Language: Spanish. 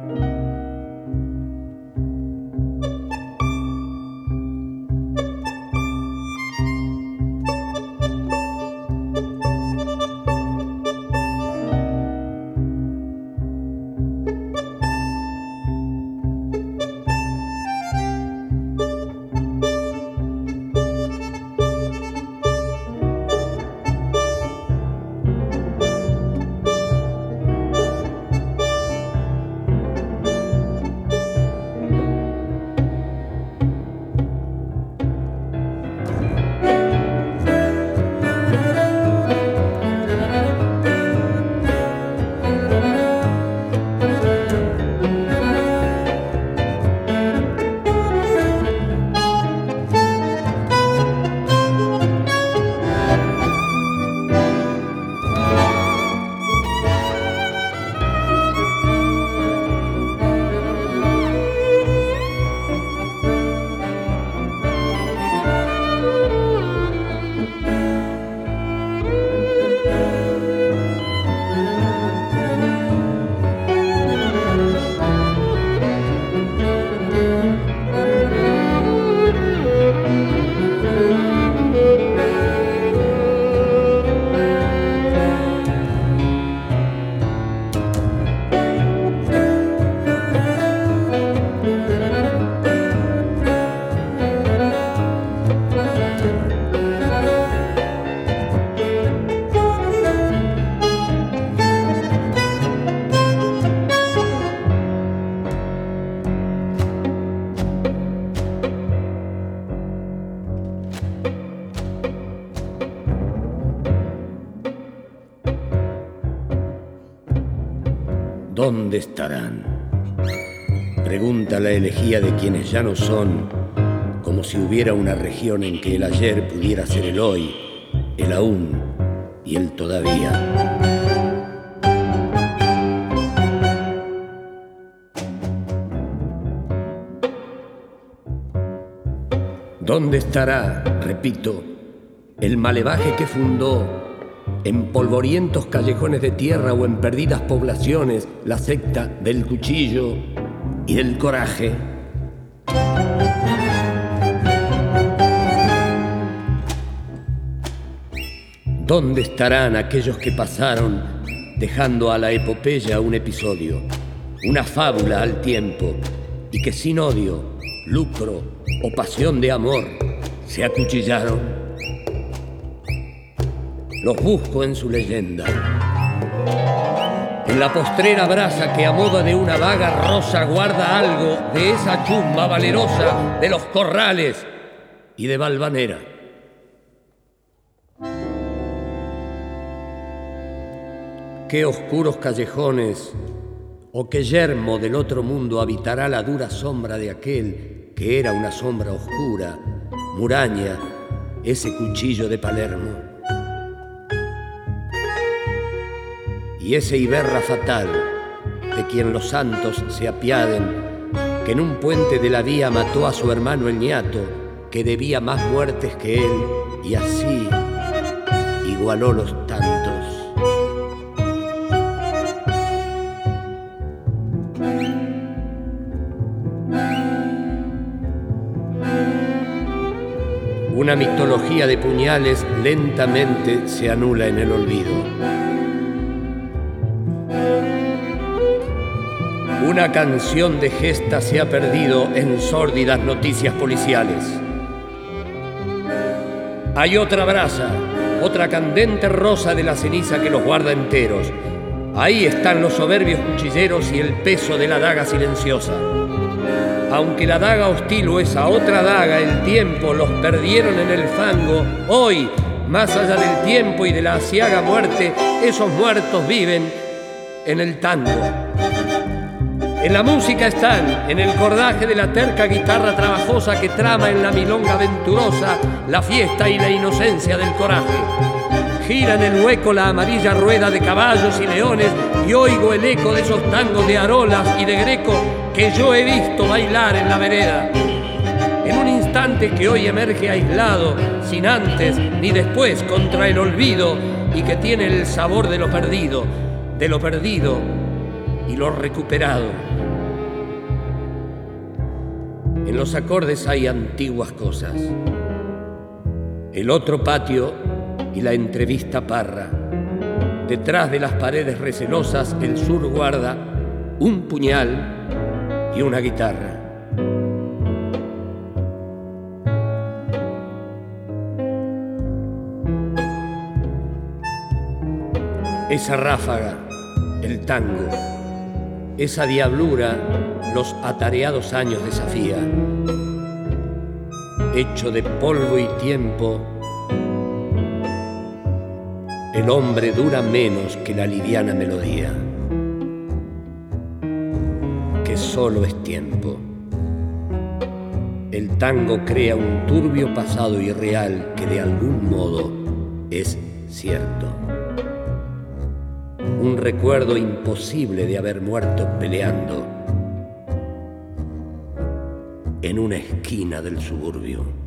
¿Dónde estarán? Pregunta la elegía de quienes ya no son, como si hubiera una región en que el ayer pudiera ser el hoy, el aún y el todavía. ¿Dónde estará, repito, el malevaje que fundó en polvorientos callejones de tierra o en perdidas poblaciones la secta del cuchillo y del coraje? ¿Dónde estarán aquellos que pasaron dejando a la epopeya un episodio, una fábula al tiempo, y que sin odio, lucro o pasión de amor se acuchillaron? Los busco en su leyenda, en la postrera brasa que a modo de una vaga rosa guarda algo de esa chumba valerosa de los corrales y de Valvanera. Qué oscuros callejones o qué yermo del otro mundo habitará la dura sombra de aquel que era una sombra oscura, muraña, ese cuchillo de Palermo. Y ese Iberra fatal, de quien los santos se apiaden, que en un puente de la vía mató a su hermano el ñato, que debía más muertes que él, y así igualó los tantos. Una mitología de puñales lentamente se anula en el olvido. Una canción de gesta se ha perdido en sórdidas noticias policiales. Hay otra brasa, otra candente rosa de la ceniza que los guarda enteros. Ahí están los soberbios cuchilleros y el peso de la daga silenciosa. Aunque la daga hostil o esa otra daga, el tiempo, los perdieron en el fango, hoy, más allá del tiempo y de la aciaga muerte, esos muertos viven en el tango. En la música están, en el cordaje de la terca guitarra trabajosa que trama en la milonga venturosa la fiesta y la inocencia del coraje. Gira en el hueco la amarilla rueda de caballos y leones y oigo el eco de esos tangos de Arolas y de Greco que yo he visto bailar en la vereda. En un instante que hoy emerge aislado, sin antes ni después contra el olvido y que tiene el sabor de lo perdido y lo recuperado. En los acordes hay antiguas cosas. El otro patio y la entrevista parra. Detrás de las paredes recelosas el sur guarda un puñal y una guitarra. Esa ráfaga, el tango, esa diablura, los atareados años desafía. Hecho de polvo y tiempo, el hombre dura menos que la liviana melodía, que solo es tiempo. El tango crea un turbio pasado irreal que de algún modo es cierto. Un recuerdo imposible de haber muerto peleando en una esquina del suburbio.